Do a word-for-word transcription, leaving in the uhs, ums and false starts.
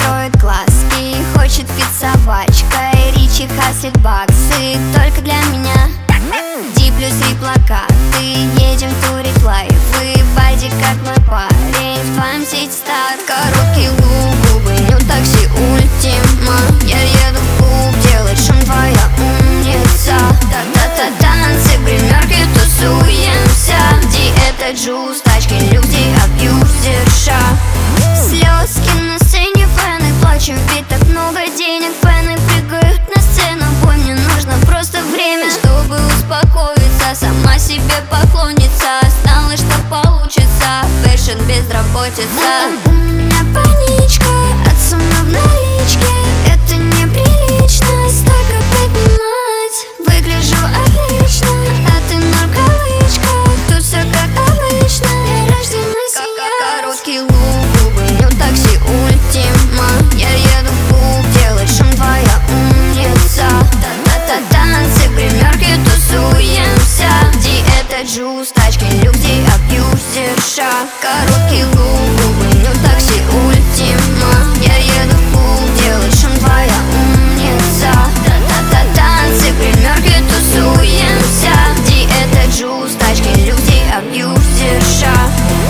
строит глазки, хочет пить собачкой. Ричи хаслит баксы только для меня. Ди плюс и плакаты, едем турить лайфы. Бади как мой парень, спам сеть стар. Короткий лук, губы, ню такси ультима. Я еду в клуб, делать шум, твоя умница. Та-та-та танцы, гримерки, тусуемся. Ди это джуз, тачки, люди, абьюзерша. Слезки на сцене, фэны плачем, ведь так много денег. Фэны прыгают на сцену, бой, мне нужно просто время, чтобы успокоиться, сама себе поклонница. Знала, что получится, фэшн, безработица. У меня паничка от суммы в наличке. Это неприлично столько поднимать. Выгляжу отлично, а ты нарколычка. Тут все как обычно, я рождена сиять. Короткий лук, губы, ню такси ультима. Я еду в клуб, делать шум, твоя умница. Та-та-та танцы, гримерки, тусуемся. Ди это джуз, тачки, люди, абьюзерша. Короткий лук, губы, ню такси ультима. Я еду в клуб, делать шум, твоя умница. Та-та-та танцы, гримерки, тусуемся. Ди это джуз, тачки, люди, абьюзерша.